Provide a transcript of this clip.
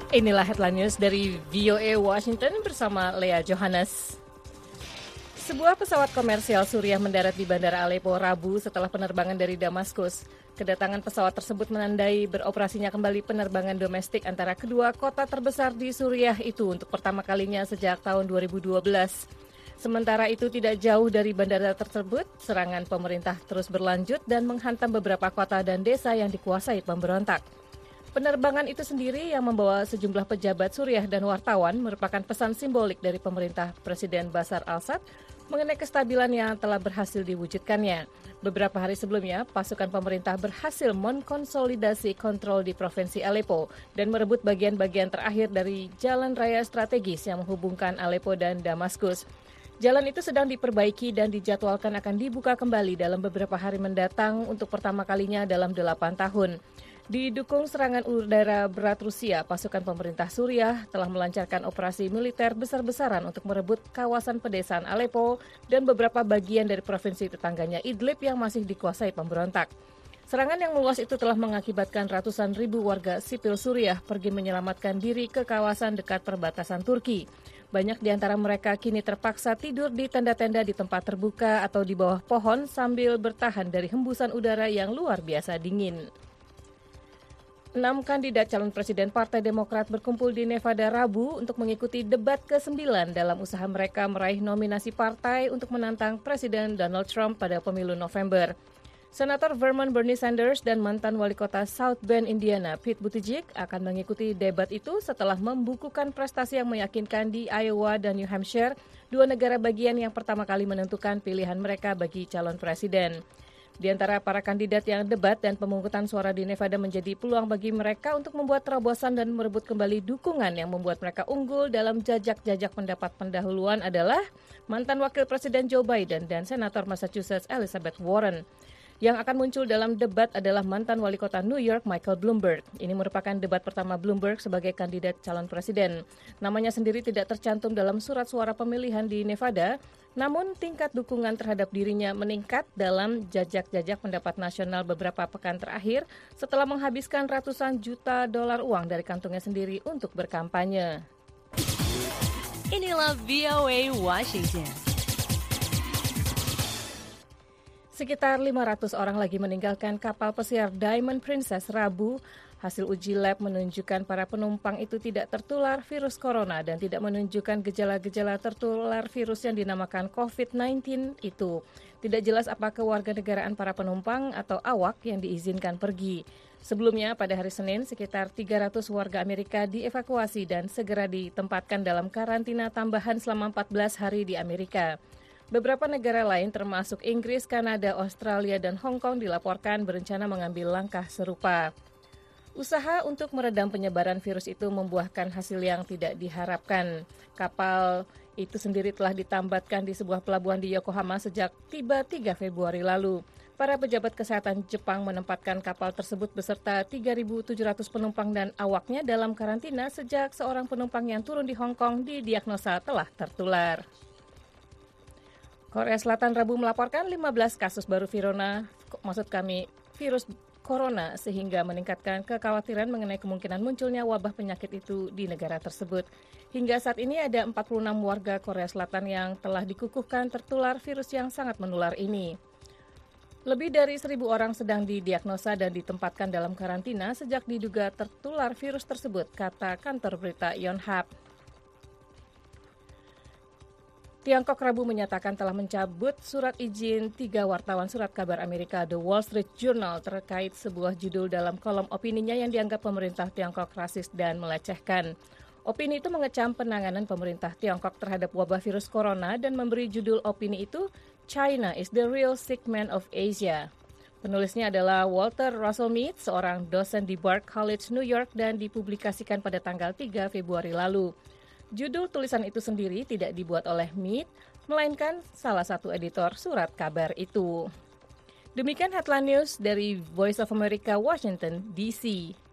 Inilah headline news dari VOA Washington bersama Lea Johannes. Sebuah pesawat komersial Suriah mendarat di Bandara Aleppo Rabu setelah penerbangan dari Damaskus. Kedatangan pesawat tersebut menandai beroperasinya kembali penerbangan domestik antara kedua kota terbesar di Suriah itu untuk pertama kalinya sejak tahun 2012. Sementara itu tidak jauh dari bandara tersebut, serangan pemerintah terus berlanjut dan menghantam beberapa kota dan desa yang dikuasai pemberontak. Penerbangan itu sendiri yang membawa sejumlah pejabat Suriah dan wartawan merupakan pesan simbolik dari pemerintah Presiden Bashar al-Assad mengenai kestabilan yang telah berhasil diwujudkannya. Beberapa hari sebelumnya, pasukan pemerintah berhasil mengkonsolidasi kontrol di Provinsi Aleppo dan merebut bagian-bagian terakhir dari jalan raya strategis yang menghubungkan Aleppo dan Damaskus. Jalan itu sedang diperbaiki dan dijadwalkan akan dibuka kembali dalam beberapa hari mendatang untuk pertama kalinya dalam 8 tahun. Didukung serangan udara berat Rusia, pasukan pemerintah Suriah telah melancarkan operasi militer besar-besaran untuk merebut kawasan pedesaan Aleppo dan beberapa bagian dari provinsi tetangganya Idlib yang masih dikuasai pemberontak. Serangan yang meluas itu telah mengakibatkan ratusan ribu warga sipil Suriah pergi menyelamatkan diri ke kawasan dekat perbatasan Turki. Banyak di antara mereka kini terpaksa tidur di tenda-tenda di tempat terbuka atau di bawah pohon sambil bertahan dari hembusan udara yang luar biasa dingin. 6 kandidat calon presiden Partai Demokrat berkumpul di Nevada Rabu untuk mengikuti debat ke-9 dalam usaha mereka meraih nominasi partai untuk menantang Presiden Donald Trump pada pemilu November. Senator Vermont Bernie Sanders dan mantan wali kota South Bend, Indiana, Pete Buttigieg akan mengikuti debat itu setelah membukukan prestasi yang meyakinkan di Iowa dan New Hampshire, dua negara bagian yang pertama kali menentukan pilihan mereka bagi calon presiden. Di antara para kandidat yang debat dan pemungutan suara di Nevada menjadi peluang bagi mereka untuk membuat terobosan dan merebut kembali dukungan yang membuat mereka unggul dalam jajak-jajak pendapat pendahuluan adalah mantan wakil presiden Joe Biden dan senator Massachusetts Elizabeth Warren. Yang akan muncul dalam debat adalah mantan wali kota New York Michael Bloomberg. Ini merupakan debat pertama Bloomberg sebagai kandidat calon presiden. Namanya sendiri tidak tercantum dalam surat suara pemilihan di Nevada, namun tingkat dukungan terhadap dirinya meningkat dalam jajak-jajak pendapat nasional beberapa pekan terakhir setelah menghabiskan ratusan juta dolar uang dari kantongnya sendiri untuk berkampanye. Inilah VOA Washington. Sekitar 500 orang lagi meninggalkan kapal pesiar Diamond Princess Rabu. Hasil uji lab menunjukkan para penumpang itu tidak tertular virus corona dan tidak menunjukkan gejala-gejala tertular virus yang dinamakan COVID-19 itu. Tidak jelas apa kewarganegaraan para penumpang atau awak yang diizinkan pergi. Sebelumnya pada hari Senin, sekitar 300 warga Amerika dievakuasi dan segera ditempatkan dalam karantina tambahan selama 14 hari di Amerika. Beberapa negara lain termasuk Inggris, Kanada, Australia, dan Hong Kong dilaporkan berencana mengambil langkah serupa. Usaha untuk meredam penyebaran virus itu membuahkan hasil yang tidak diharapkan. Kapal itu sendiri telah ditambatkan di sebuah pelabuhan di Yokohama sejak tiba 3 Februari lalu. Para pejabat kesehatan Jepang menempatkan kapal tersebut beserta 3.700 penumpang dan awaknya dalam karantina sejak seorang penumpang yang turun di Hong Kong didiagnosa telah tertular. Korea Selatan Rabu melaporkan 15 kasus baru virus corona sehingga meningkatkan kekhawatiran mengenai kemungkinan munculnya wabah penyakit itu di negara tersebut. Hingga saat ini ada 46 warga Korea Selatan yang telah dikukuhkan tertular virus yang sangat menular ini. Lebih dari 1.000 orang sedang didiagnosa dan ditempatkan dalam karantina sejak diduga tertular virus tersebut, kata kantor berita Yonhap. Tiongkok Rabu menyatakan telah mencabut surat izin 3 wartawan surat kabar Amerika The Wall Street Journal terkait sebuah judul dalam kolom opininya yang dianggap pemerintah Tiongkok rasis dan melecehkan. Opini itu mengecam penanganan pemerintah Tiongkok terhadap wabah virus corona dan memberi judul opini itu China is the real sick man of Asia. Penulisnya adalah Walter Russell Mead, seorang dosen di Bard College, New York dan dipublikasikan pada tanggal 3 Februari lalu. Judul tulisan itu sendiri tidak dibuat oleh Mead, melainkan salah satu editor surat kabar itu. Demikian headline news dari Voice of America, Washington, D.C.